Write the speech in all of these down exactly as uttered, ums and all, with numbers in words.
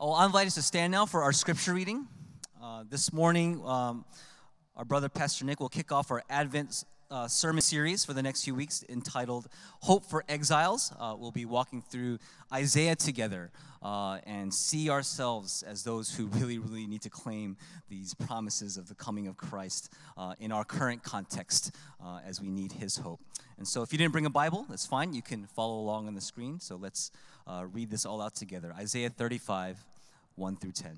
Oh, I invite us to stand now for our scripture reading. Uh, this morning, um, our brother Pastor Nick will kick off our Advent uh, sermon series for the next few weeks entitled Hope for Exiles. Uh, we'll be walking through Isaiah together uh, and see ourselves as those who really, really need to claim these promises of the coming of Christ uh, in our current context uh, as we need his hope. And so if you didn't bring a Bible, that's fine. You can follow along on the screen. So let's uh, read this all out together. Isaiah thirty-five, one through ten.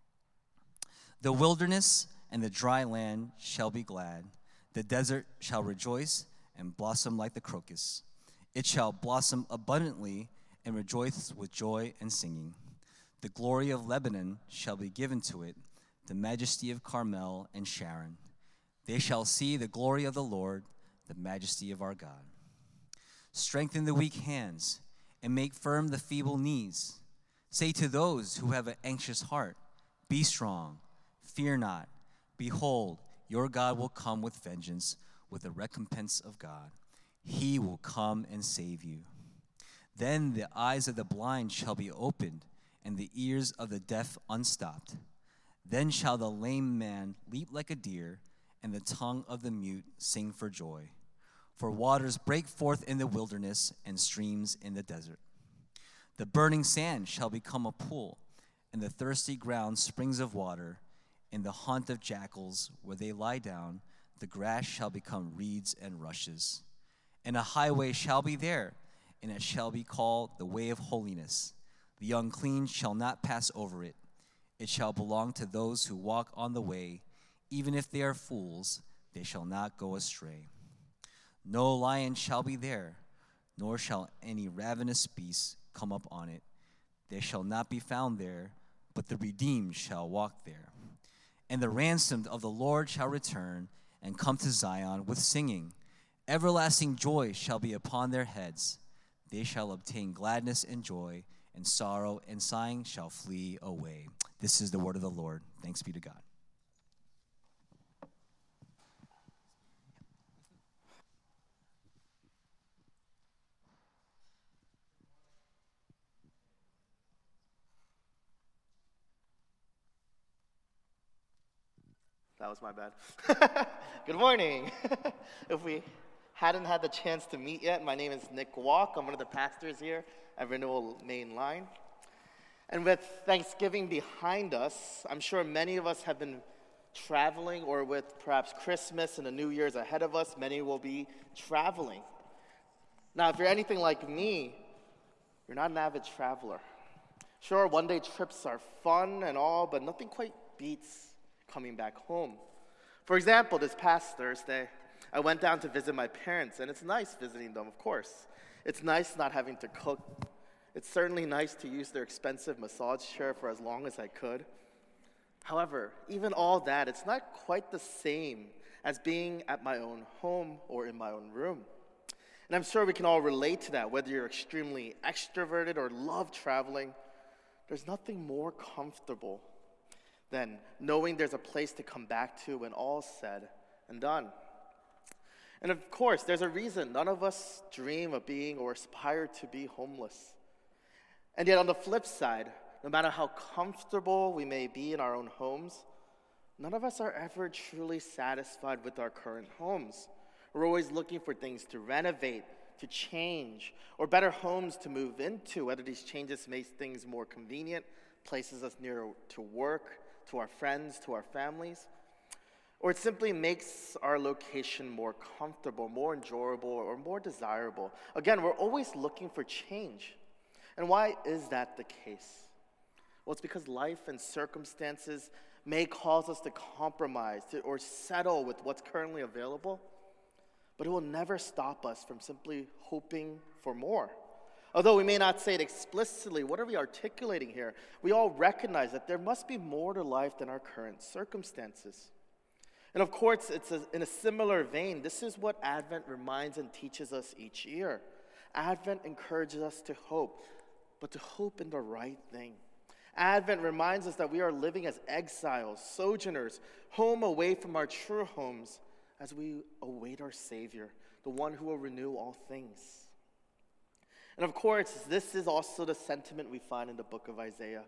The wilderness and the dry land shall be glad. The desert shall rejoice and blossom like the crocus. It shall blossom abundantly and rejoice with joy and singing. The glory of Lebanon shall be given to it, the majesty of Carmel and Sharon. They shall see the glory of the Lord, the majesty of our God. Strengthen the weak hands and make firm the feeble knees. Say to those who have an anxious heart, be strong, fear not. Behold, your God will come with vengeance, with the recompense of God. He will come and save you. Then the eyes of the blind shall be opened, and the ears of the deaf unstopped. Then shall the lame man leap like a deer, and the tongue of the mute sing for joy. For waters break forth in the wilderness, and streams in the desert. The burning sand shall become a pool, and the thirsty ground springs of water. In the haunt of jackals, where they lie down, the grass shall become reeds and rushes. And a highway shall be there, and it shall be called the way of holiness. The unclean shall not pass over it. It shall belong to those who walk on the way. Even if they are fools, they shall not go astray. No lion shall be there, nor shall any ravenous beast come up on it. They shall not be found there, but the redeemed shall walk there. And the ransomed of the Lord shall return and come to Zion with singing. Everlasting joy shall be upon their heads. They shall obtain gladness and joy, and sorrow and sighing shall flee away. This is the word of the Lord. Thanks be to God. That was my bad. Good morning. If we hadn't had the chance to meet yet, my name is Nick Walk. I'm one of the pastors here at Renewal Main Line. And with Thanksgiving behind us, I'm sure many of us have been traveling, or with perhaps Christmas and the New Year's ahead of us, many will be traveling. Now, if you're anything like me, you're not an avid traveler. Sure, one-day trips are fun and all, but nothing quite beats coming back home. For example, this past Thursday, I went down to visit my parents, and it's nice visiting them, of course. It's nice not having to cook. It's certainly nice to use their expensive massage chair for as long as I could. However, even all that, it's not quite the same as being at my own home or in my own room. And I'm sure we can all relate to that, whether you're extremely extroverted or love traveling. There's nothing more comfortable than knowing there's a place to come back to when all's said and done. And of course, there's a reason none of us dream of being or aspire to be homeless. And yet on the flip side, no matter how comfortable we may be in our own homes, none of us are ever truly satisfied with our current homes. We're always looking for things to renovate, to change, or better homes to move into, whether these changes make things more convenient, places us nearer to work, to our friends, to our families, or it simply makes our location more comfortable, more enjoyable, or more desirable. Again, we're always looking for change. And why is that the case? Well, it's because life and circumstances may cause us to compromise to, or settle with what's currently available, but it will never stop us from simply hoping for more. Although we may not say it explicitly, what are we articulating here? We all recognize that there must be more to life than our current circumstances. And of course, it's a, in a similar vein, this is what Advent reminds and teaches us each year. Advent encourages us to hope, but to hope in the right thing. Advent reminds us that we are living as exiles, sojourners, home away from our true homes as we await our Savior, the one who will renew all things. And of course, this is also the sentiment we find in the book of Isaiah.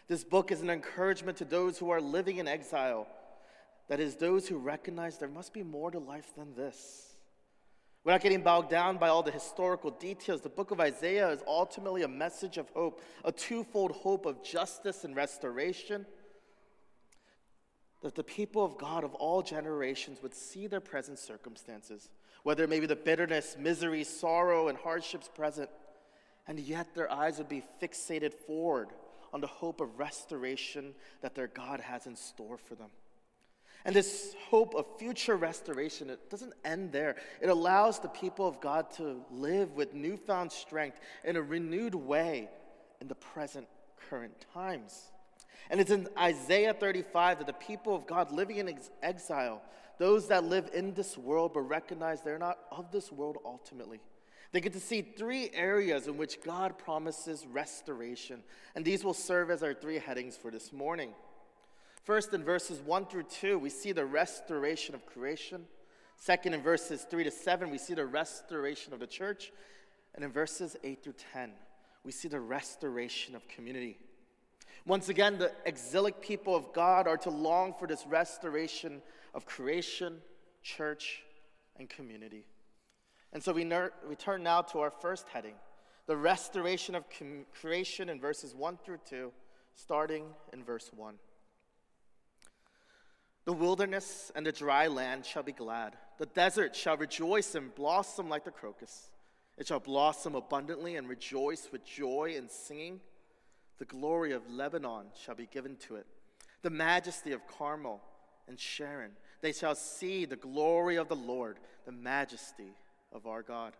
This book is an encouragement to those who are living in exile. That is, those who recognize there must be more to life than this. Without getting bogged down by all the historical details, the book of Isaiah is ultimately a message of hope, a twofold hope of justice and restoration. That the people of God of all generations would see their present circumstances, whether it may be the bitterness, misery, sorrow, and hardships present, and yet their eyes would be fixated forward on the hope of restoration that their God has in store for them. And this hope of future restoration, it doesn't end there. It allows the people of God to live with newfound strength in a renewed way in the present current times. And it's in Isaiah thirty-five that the people of God living in ex- exile, those that live in this world but recognize they're not of this world ultimately, they get to see three areas in which God promises restoration. And these will serve as our three headings for this morning. First, in verses one through two, we see the restoration of creation. Second, in verses three to seven, we see the restoration of the church. And in verses eight through ten, we see the restoration of community. Once again, the exilic people of God are to long for this restoration of creation, church, and community. And so we, ner- we turn now to our first heading, the restoration of com- creation in verses one through two, starting in verse one. The wilderness and the dry land shall be glad. The desert shall rejoice and blossom like the crocus. It shall blossom abundantly and rejoice with joy and singing. The glory of Lebanon shall be given to it, the majesty of Carmel and Sharon. They shall see the glory of the Lord, the majesty of our God.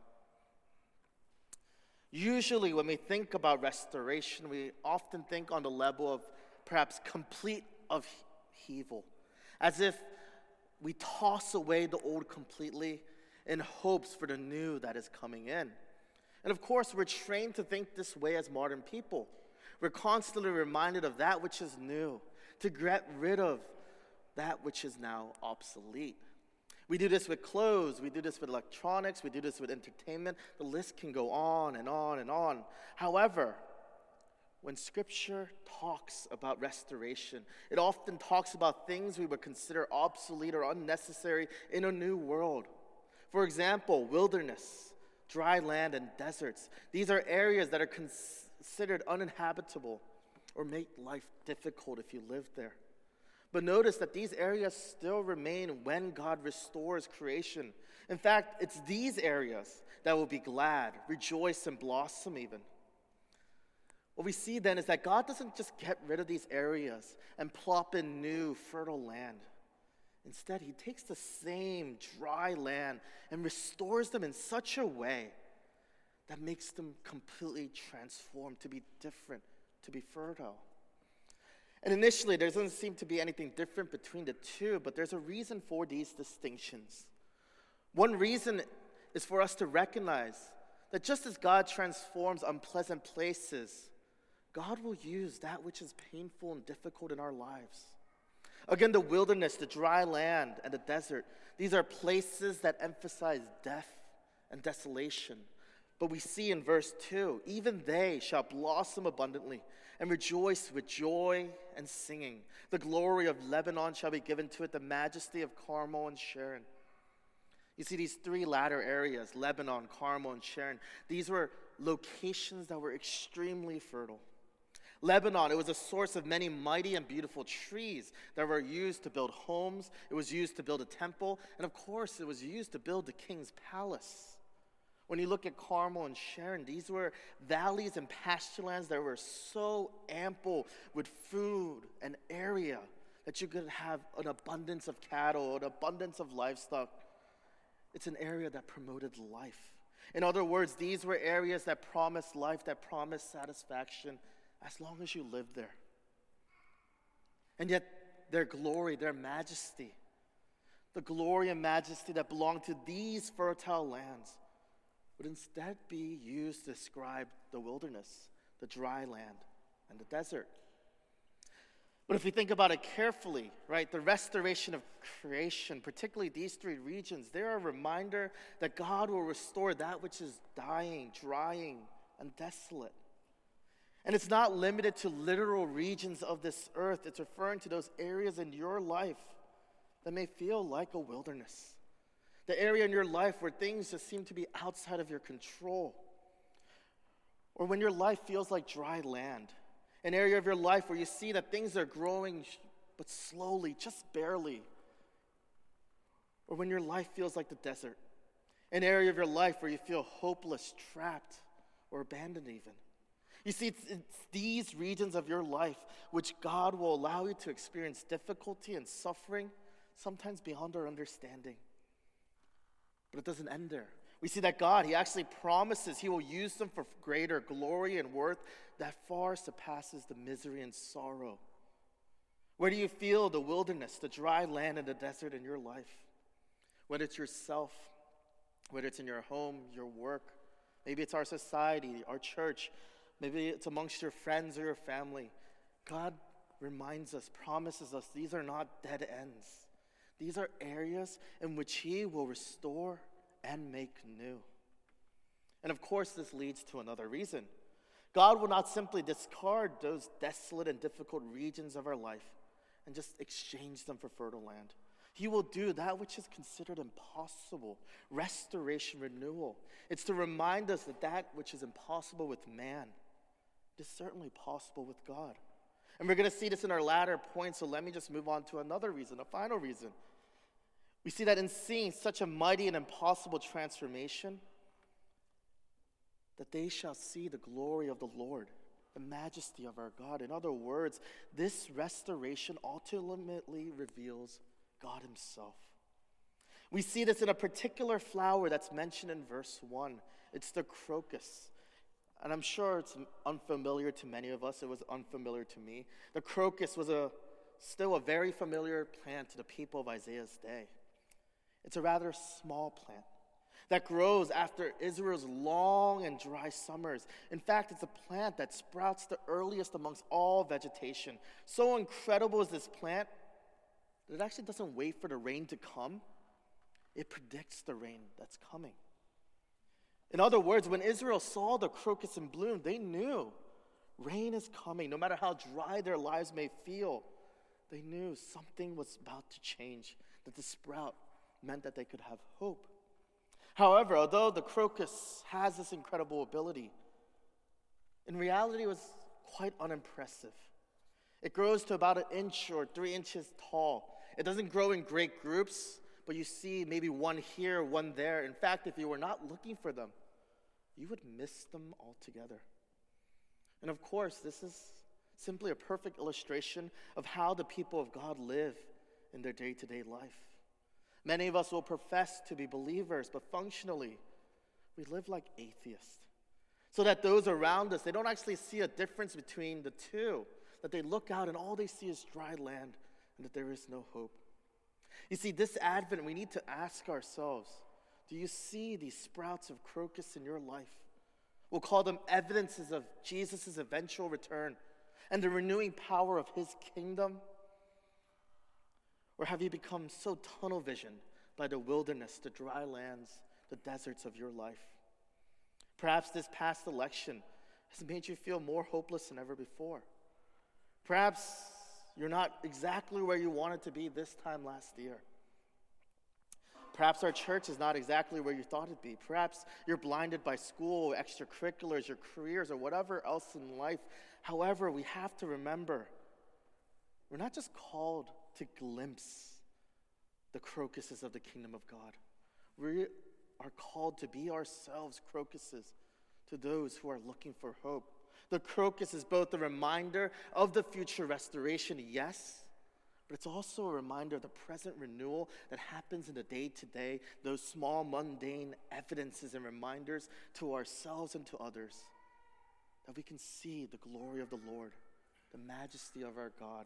Usually when we think about restoration, we often think on the level of perhaps complete upheaval, as if we toss away the old completely in hopes for the new that is coming in. And of course, we're trained to think this way as modern people. We're constantly reminded of that which is new, to get rid of that which is now obsolete. We do this with clothes, we do this with electronics, we do this with entertainment. The list can go on and on and on. However, when Scripture talks about restoration, it often talks about things we would consider obsolete or unnecessary in a new world. For example, wilderness, dry land, and deserts. These are areas that are considered uninhabitable or make life difficult if you live there. But notice that these areas still remain when God restores creation. In fact, it's these areas that will be glad, rejoice, and blossom even. What we see then is that God doesn't just get rid of these areas and plop in new, fertile land. Instead, he takes the same dry land and restores them in such a way that makes them completely transformed, to be different, to be fertile. And initially, there doesn't seem to be anything different between the two, but there's a reason for these distinctions. One reason is for us to recognize that just as God transforms unpleasant places, God will use that which is painful and difficult in our lives. Again, the wilderness, the dry land, and the desert, these are places that emphasize death and desolation. But we see in verse two, even they shall blossom abundantly and rejoice with joy and singing. The glory of Lebanon shall be given to it, the majesty of Carmel and Sharon. You see, these three latter areas, Lebanon, Carmel, and Sharon, these were locations that were extremely fertile. Lebanon, it was a source of many mighty and beautiful trees that were used to build homes. It was used to build a temple. And of course, it was used to build the king's palace. When you look at Carmel and Sharon, these were valleys and pasture lands that were so ample with food and area that you could have an abundance of cattle, an abundance of livestock. It's an area that promoted life. In other words, these were areas that promised life, that promised satisfaction as long as you lived there. And yet, their glory, their majesty, the glory and majesty that belonged to these fertile lands would instead be used to describe the wilderness, the dry land, and the desert. But if we think about it carefully, right, the restoration of creation, particularly these three regions, they're a reminder that God will restore that which is dying, drying, and desolate. And it's not limited to literal regions of this earth. It's referring to those areas in your life that may feel like a wilderness. The area in your life where things just seem to be outside of your control. Or when your life feels like dry land. An area of your life where you see that things are growing but slowly, just barely. Or when your life feels like the desert. An area of your life where you feel hopeless, trapped, or abandoned even. You see, it's, it's these regions of your life which God will allow you to experience difficulty and suffering, sometimes beyond our understanding. But it doesn't end there. We see that God, He actually promises He will use them for greater glory and worth that far surpasses the misery and sorrow. Where do you feel the wilderness, the dry land, and the desert in your life? Whether it's yourself, whether it's in your home, your work, maybe it's our society, our church, maybe it's amongst your friends or your family. God reminds us, promises us, these are not dead ends. These are areas in which He will restore and make new. And of course, this leads to another reason. God will not simply discard those desolate and difficult regions of our life and just exchange them for fertile land. He will do that which is considered impossible, restoration, renewal. It's to remind us that that which is impossible with man is certainly possible with God. And we're going to see this in our latter point, so let me just move on to another reason, a final reason. We see that in seeing such a mighty and impossible transformation, that they shall see the glory of the Lord, the majesty of our God. In other words, this restoration ultimately reveals God Himself. We see this in a particular flower that's mentioned in verse one. It's the crocus. And I'm sure it's unfamiliar to many of us. It was unfamiliar to me. The crocus was a still a very familiar plant to the people of Isaiah's day. It's a rather small plant that grows after Israel's long and dry summers. In fact, it's a plant that sprouts the earliest amongst all vegetation. So incredible is this plant that it actually doesn't wait for the rain to come. It predicts the rain that's coming. In other words, when Israel saw the crocus in bloom, they knew rain is coming. No matter how dry their lives may feel, they knew something was about to change, that the sprout meant that they could have hope. However, although the crocus has this incredible ability, in reality it was quite unimpressive. It grows to about an inch or three inches tall. It doesn't grow in great groups, but you see maybe one here, one there. In fact, if you were not looking for them, you would miss them altogether. And of course, this is simply a perfect illustration of how the people of God live in their day-to-day life. Many of us will profess to be believers, but functionally, we live like atheists. So that those around us, they don't actually see a difference between the two, that they look out and all they see is dry land and that there is no hope. You see, this Advent, we need to ask ourselves, do you see these sprouts of crocus in your life? We'll call them evidences of Jesus' eventual return and the renewing power of His kingdom. Or have you become so tunnel visioned by the wilderness, the dry lands, the deserts of your life? Perhaps this past election has made you feel more hopeless than ever before. Perhaps you're not exactly where you wanted to be this time last year. Perhaps our church is not exactly where you thought it'd be. Perhaps you're blinded by school, extracurriculars, your careers, or whatever else in life. However, we have to remember, we're not just called to glimpse the crocuses of the kingdom of God. We are called to be ourselves crocuses to those who are looking for hope. The crocus is both a reminder of the future restoration, yes, but it's also a reminder of the present renewal that happens in the day-to-day, those small, mundane evidences and reminders to ourselves and to others, that we can see the glory of the Lord, the majesty of our God.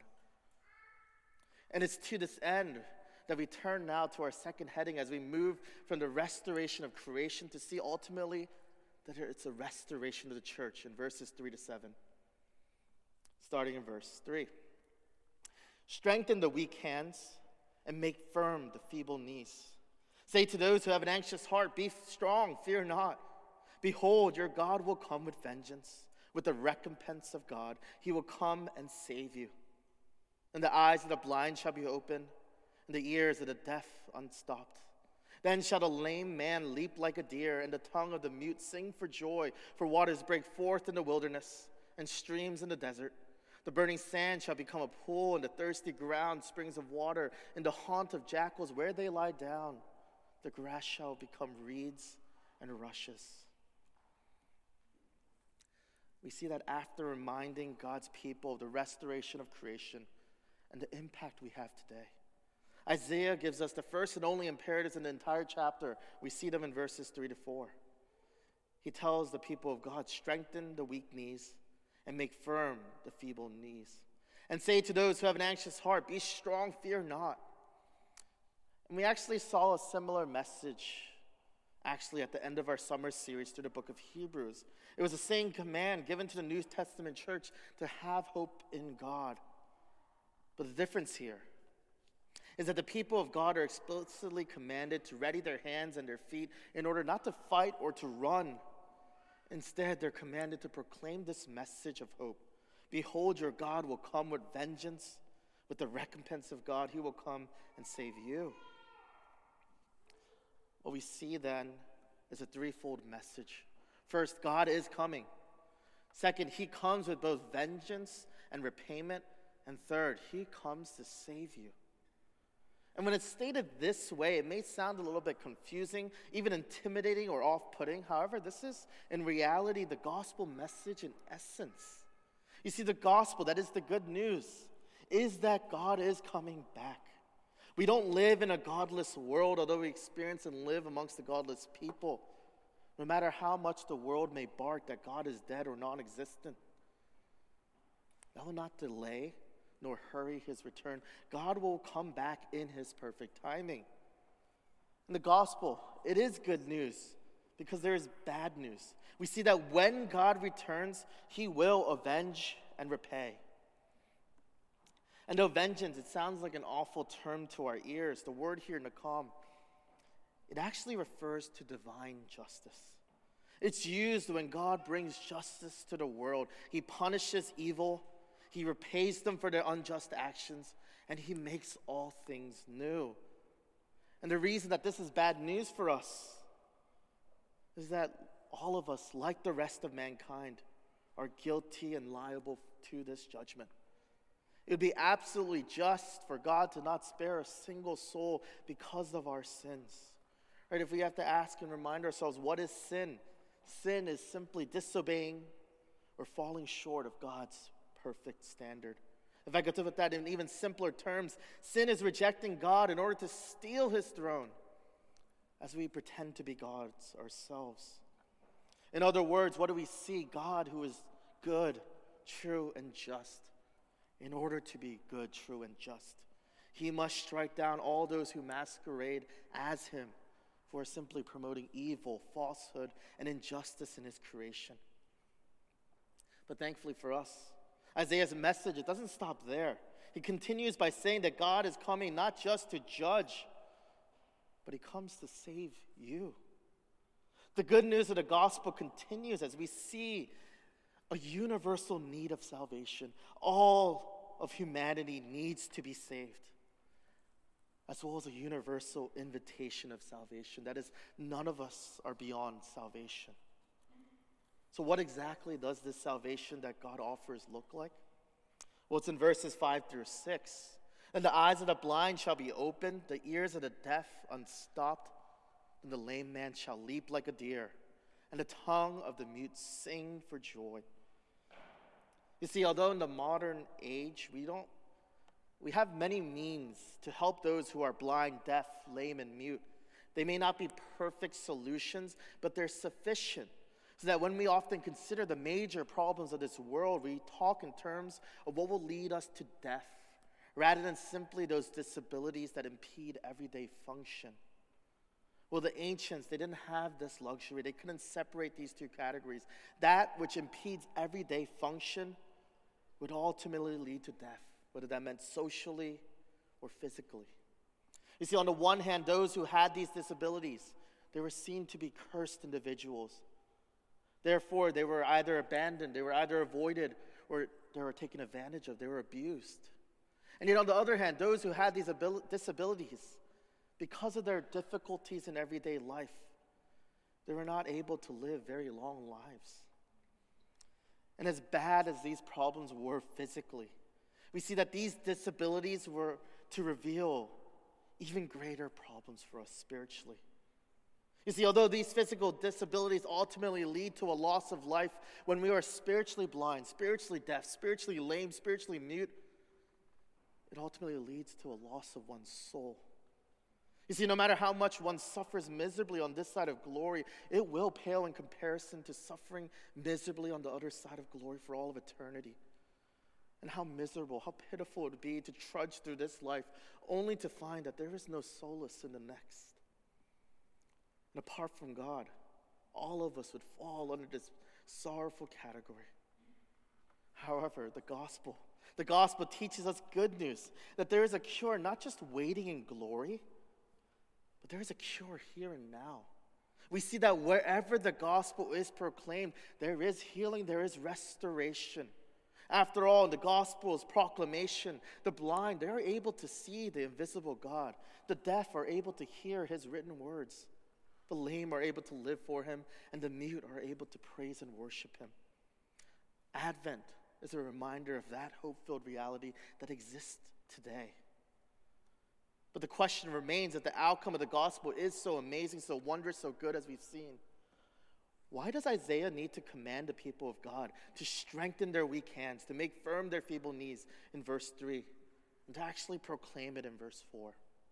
And it's to this end that we turn now to our second heading as we move from the restoration of creation to see ultimately that it's a restoration of the church in verses three to seven. Starting in verse three. Strengthen the weak hands and make firm the feeble knees. Say to those who have an anxious heart, be strong, fear not. Behold, your God will come with vengeance. with the recompense of God. He will come and save you. And the eyes of the blind shall be opened, and the ears of the deaf unstopped. Then shall the lame man leap like a deer, and the tongue of the mute sing for joy. For waters break forth in the wilderness, and streams in the desert. The burning sand shall become a pool, and the thirsty ground springs of water. In the haunt of jackals where they lie down, the grass shall become reeds and rushes. We see that after reminding God's people of the restoration of creation and the impact we have today, Isaiah gives us the first and only imperatives in the entire chapter. We see them in verses three to four. He tells the people of God, strengthen the weak knees and make firm the feeble knees. And say to those who have an anxious heart, be strong, fear not. And we actually saw a similar message actually at the end of our summer series through the book of Hebrews. It was the same command given to the New Testament church to have hope in God. But the difference here is that the people of God are explicitly commanded to ready their hands and their feet in order not to fight or to run. Instead, they're commanded to proclaim this message of hope. Behold, your God will come with vengeance, with the recompense of God. He will come and save you. What we see then is a threefold message. First, God is coming. Second, he comes with both vengeance and repayment. And third, he comes to save you. And when it's stated this way, it may sound a little bit confusing, even intimidating or off-putting. However, this is, in reality, the gospel message in essence. You see, the gospel, that is the good news, is that God is coming back. We don't live in a godless world, although we experience and live amongst the godless people. No matter how much the world may bark that God is dead or non-existent, that will not delay nor hurry his return. God will come back in his perfect timing. In the gospel, it is good news because there is bad news. We see that when God returns, he will avenge and repay. And though vengeance, it sounds like an awful term to our ears, the word here, nakam, it actually refers to divine justice. It's used when God brings justice to the world. He punishes evil, he repays them for their unjust actions, and he makes all things new. And the reason that this is bad news for us is that all of us, like the rest of mankind, are guilty and liable to this judgment. It would be absolutely just for God to not spare a single soul because of our sins. Right? If we have to ask and remind ourselves, what is sin? Sin is simply disobeying or falling short of God's perfect standard. If I could put that in even simpler terms, sin is rejecting God in order to steal his throne as we pretend to be gods ourselves. In other words, what do we see? God, who is good, true, and just. In order to be good, true, and just, he must strike down all those who masquerade as him, for simply promoting evil, falsehood, and injustice in his creation. But thankfully for us, Isaiah's message, it doesn't stop there. He continues by saying that God is coming not just to judge, but he comes to save you. The good news of the gospel continues as we see a universal need of salvation. All of humanity needs to be saved, as well as a universal invitation of salvation. That is, none of us are beyond salvation. So what exactly does this salvation that God offers look like? Well, it's in verses five through six. And the eyes of the blind shall be opened, the ears of the deaf unstopped, and the lame man shall leap like a deer, and the tongue of the mute sing for joy. You see, although in the modern age, we don't, we have many means to help those who are blind, deaf, lame, and mute. They may not be perfect solutions, but they're sufficient. So that when we often consider the major problems of this world, we talk in terms of what will lead us to death, rather than simply those disabilities that impede everyday function. Well, the ancients, they didn't have this luxury. They couldn't separate these two categories. That which impedes everyday function would ultimately lead to death, whether that meant socially or physically. You see, on the one hand, those who had these disabilities, they were seen to be cursed individuals. Therefore, they were either abandoned, they were either avoided, or they were taken advantage of, they were abused. And yet on the other hand, those who had these abil- disabilities, because of their difficulties in everyday life, they were not able to live very long lives. And as bad as these problems were physically, we see that these disabilities were to reveal even greater problems for us spiritually. You see, although these physical disabilities ultimately lead to a loss of life, when we are spiritually blind, spiritually deaf, spiritually lame, spiritually mute, it ultimately leads to a loss of one's soul. You see, no matter how much one suffers miserably on this side of glory, it will pale in comparison to suffering miserably on the other side of glory for all of eternity. And how miserable, how pitiful it would be to trudge through this life only to find that there is no solace in the next. And apart from God, all of us would fall under this sorrowful category. However, the gospel, the gospel teaches us good news, that there is a cure, not just waiting in glory, but there is a cure here and now. We see that wherever the gospel is proclaimed, there is healing, there is restoration. After all, the gospel is proclamation. The blind, they are able to see the invisible God. The deaf are able to hear his written words. The lame are able to live for him, and the mute are able to praise and worship him. Advent is a reminder of that hope-filled reality that exists today. But the question remains that the outcome of the gospel is so amazing, so wondrous, so good as we've seen. Why does Isaiah need to command the people of God to strengthen their weak hands, to make firm their feeble knees in verse three, and to actually proclaim it in verse four?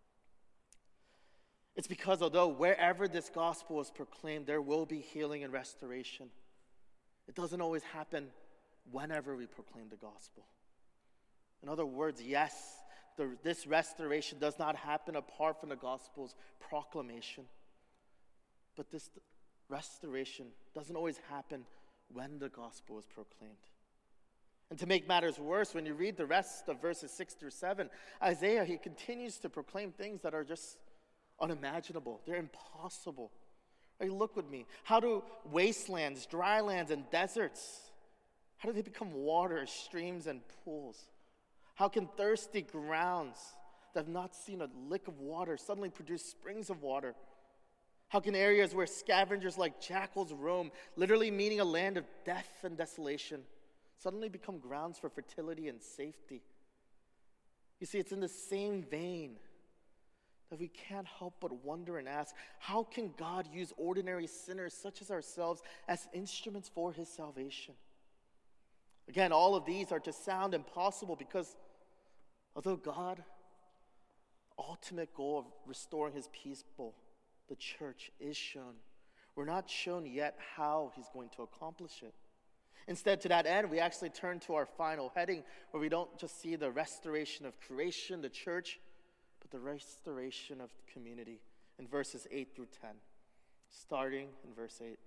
It's because although wherever this gospel is proclaimed, there will be healing and restoration, it doesn't always happen whenever we proclaim the gospel. In other words, yes, the, this restoration does not happen apart from the gospel's proclamation. But this restoration doesn't always happen when the gospel is proclaimed. And to make matters worse, when you read the rest of verses six through seven, Isaiah, he continues to proclaim things that are just unimaginable. They're impossible. Right, look with me. How do wastelands, dry lands, and deserts, how do they become water, streams, and pools? How can thirsty grounds that have not seen a lick of water suddenly produce springs of water? How can areas where scavengers like jackals roam, literally meaning a land of death and desolation, suddenly become grounds for fertility and safety? You see, it's in the same vein that we can't help but wonder and ask, how can God use ordinary sinners such as ourselves as instruments for his salvation? Again, all of these are to sound impossible because although God, ultimate goal of restoring his people, the church, is shown, we're not shown yet how he's going to accomplish it. Instead, to that end, we actually turn to our final heading where we don't just see the restoration of creation, the church, but the restoration of community in verses eight through ten, starting in verse eight.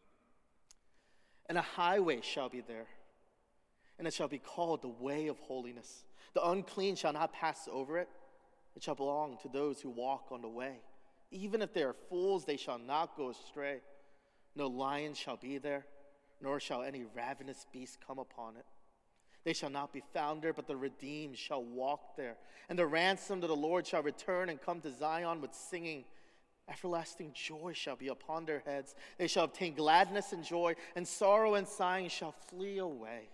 And a highway shall be there, and it shall be called the way of holiness. The unclean shall not pass over it. It shall belong to those who walk on the way. Even if they are fools, they shall not go astray. No lion shall be there, nor shall any ravenous beast come upon it. They shall not be found there, but the redeemed shall walk there. And the ransomed of the Lord shall return and come to Zion with singing. Everlasting joy shall be upon their heads. They shall obtain gladness and joy, and sorrow and sighing shall flee away.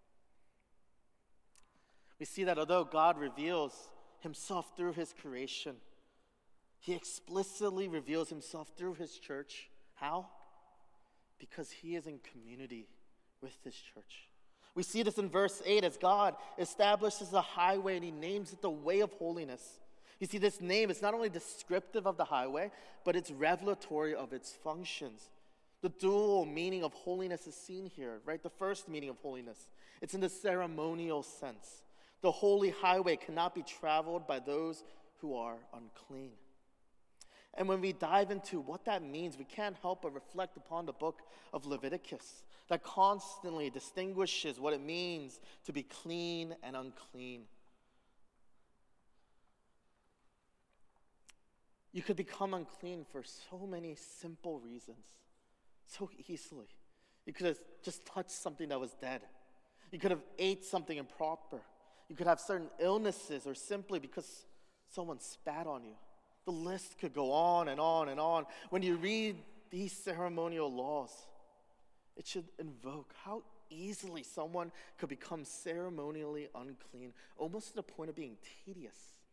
We see that although God reveals himself through his creation, he explicitly reveals himself through his church. How? Because he is in community with his church. We see this in verse eight as God establishes a highway and he names it the way of holiness. You see, this name is not only descriptive of the highway, but it's revelatory of its functions. The dual meaning of holiness is seen here, right? The first meaning of holiness, it's in the ceremonial sense. The holy highway cannot be traveled by those who are unclean. And when we dive into what that means, we can't help but reflect upon the book of Leviticus that constantly distinguishes what it means to be clean and unclean. You could become unclean for so many simple reasons, so easily. You could have just touched something that was dead. You could have ate something improper. You could have certain illnesses, or simply because someone spat on you. The list could go on and on and on. When you read these ceremonial laws, it should invoke how easily someone could become ceremonially unclean, almost to the point of being tedious.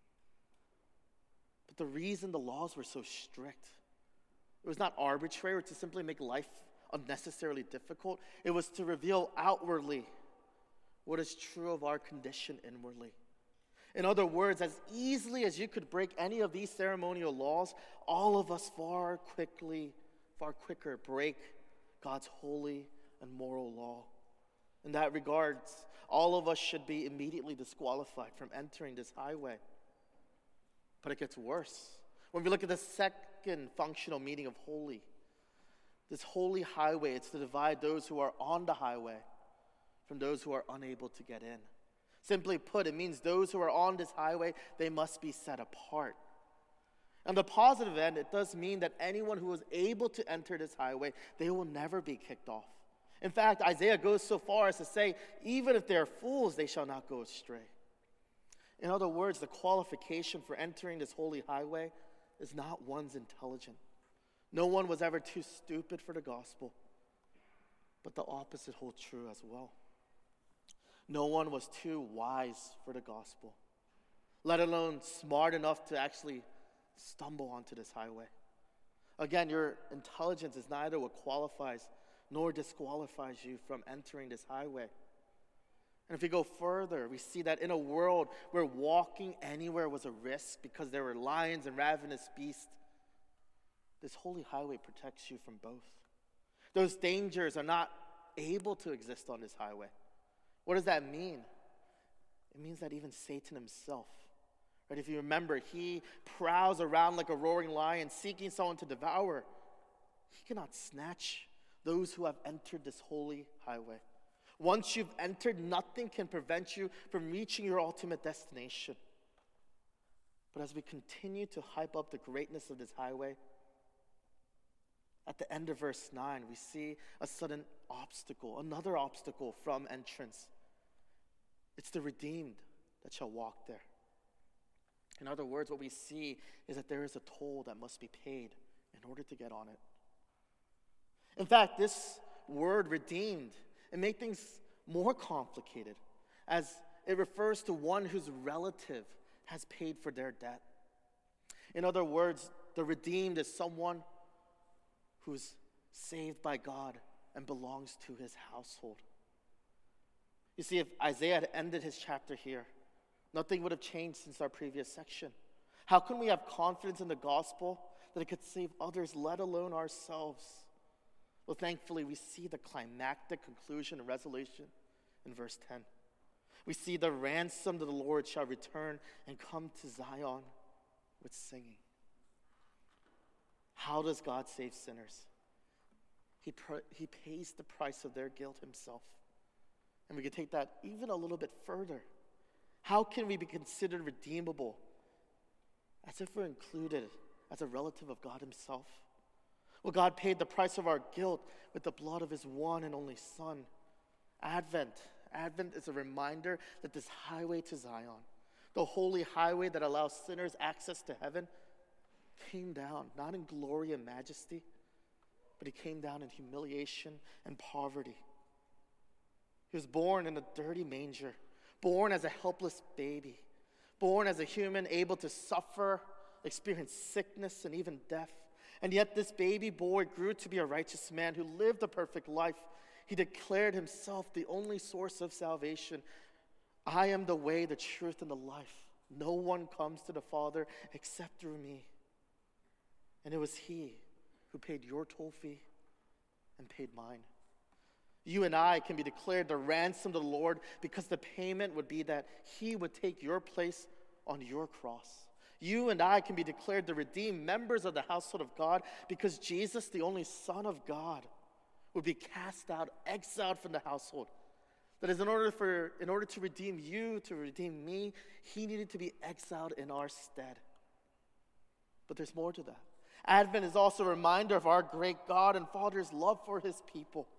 But the reason the laws were so strict, it was not arbitrary or to simply make life unnecessarily difficult. It was to reveal outwardly what is true of our condition inwardly. In other words, as easily as you could break any of these ceremonial laws, all of us far quickly, far quicker break God's holy and moral law. In that regards, all of us should be immediately disqualified from entering this highway. But it gets worse. When we look at the second functional meaning of holy, this holy highway, it's to divide those who are on the highway from those who are unable to get in. Simply put, it means those who are on this highway, they must be set apart. On the positive end, it does mean that anyone who is able to enter this highway, they will never be kicked off. In fact, Isaiah goes so far as to say, even if they are fools, they shall not go astray. In other words, the qualification for entering this holy highway is not one's intelligence. No one was ever too stupid for the gospel, but the opposite holds true as well. No one was too wise for the gospel, let alone smart enough to actually stumble onto this highway. Again, your intelligence is neither what qualifies nor disqualifies you from entering this highway. And if we go further, we see that in a world where walking anywhere was a risk because there were lions and ravenous beasts, this holy highway protects you from both. Those dangers are not able to exist on this highway. What does that mean? It means that even Satan himself, right? If you remember, he prowls around like a roaring lion seeking someone to devour. He cannot snatch those who have entered this holy highway. Once you've entered, nothing can prevent you from reaching your ultimate destination. But as we continue to hype up the greatness of this highway, at the end of verse nine, we see a sudden obstacle, another obstacle from entrance. It's the redeemed that shall walk there. In other words, what we see is that there is a toll that must be paid in order to get on it. In fact, this word redeemed, it makes things more complicated, as it refers to one whose relative has paid for their debt. In other words, the redeemed is someone who's saved by God and belongs to his household. You see, if Isaiah had ended his chapter here, nothing would have changed since our previous section. How can we have confidence in the gospel that it could save others, let alone ourselves? Well, thankfully, we see the climactic conclusion and resolution in verse ten. We see the ransom of the Lord shall return and come to Zion with singing. How does God save sinners? He, pr- he pays the price of their guilt himself. And we can take that even a little bit further. How can we be considered redeemable? As if we're included as a relative of God himself. Well, God paid the price of our guilt with the blood of his one and only Son. Advent. Advent is a reminder that this highway to Zion, the holy highway that allows sinners access to heaven, came down, not in glory and majesty, but he came down in humiliation and poverty. He was born in a dirty manger, born as a helpless baby, born as a human able to suffer, experience sickness, and even death. And yet this baby boy grew to be a righteous man who lived a perfect life. He declared himself the only source of salvation. I am the way, the truth, and the life. No one comes to the Father except through me. And it was he who paid your toll fee and paid mine. You and I can be declared the ransom of the Lord because the payment would be that he would take your place on your cross. You and I can be declared the redeemed members of the household of God because Jesus, the only Son of God, would be cast out, exiled from the household. That is, in order for, in order to redeem you, to redeem me, he needed to be exiled in our stead. But there's more to that. Advent is also a reminder of our great God and Father's love for his people.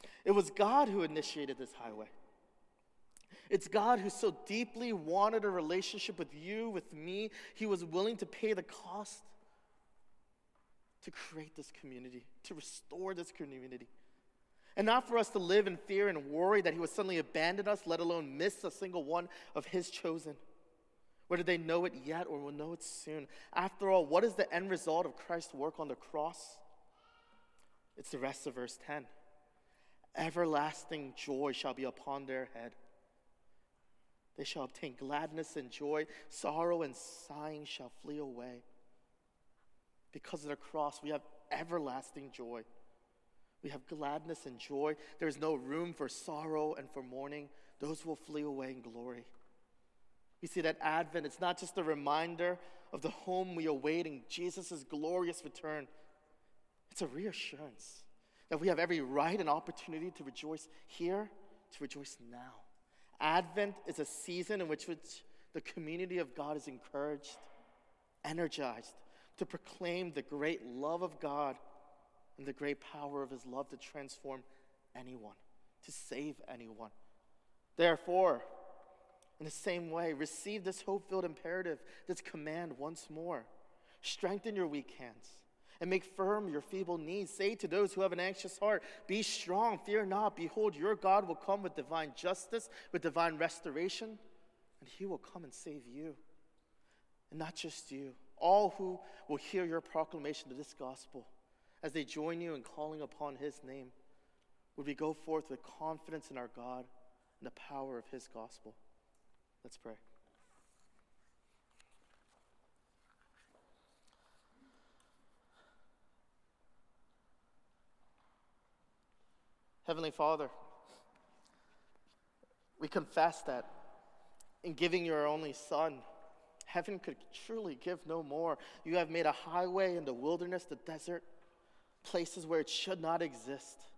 It was God who initiated this highway. It's God who so deeply wanted a relationship with you, with me. He was willing to pay the cost to create this community, to restore this community. And not for us to live in fear and worry that he would suddenly abandon us, let alone miss a single one of his chosen. Whether they know it yet or will know it soon. After all, what is the end result of Christ's work on the cross? It's the rest of verse ten. Everlasting joy shall be upon their head. They shall obtain gladness and joy. Sorrow and sighing shall flee away. Because of the cross, we have everlasting joy. We have gladness and joy. There is no room for sorrow and for mourning. Those will flee away in glory. We see that Advent, it's not just a reminder of the home we await in Jesus' glorious return. It's a reassurance that we have every right and opportunity to rejoice here, to rejoice now. Advent is a season in which, which the community of God is encouraged, energized to proclaim the great love of God and the great power of his love to transform anyone, to save anyone. Therefore, in the same way, receive this hope-filled imperative, this command once more. Strengthen your weak hands and make firm your feeble knees. Say to those who have an anxious heart, be strong, fear not. Behold, your God will come with divine justice, with divine restoration, and he will come and save you. And not just you, all who will hear your proclamation of this gospel as they join you in calling upon his name. Would we go forth with confidence in our God and the power of his gospel? Let's pray. Heavenly Father, we confess that in giving your only Son, heaven could truly give no more. You have made a highway in the wilderness, the desert, places where it should not exist.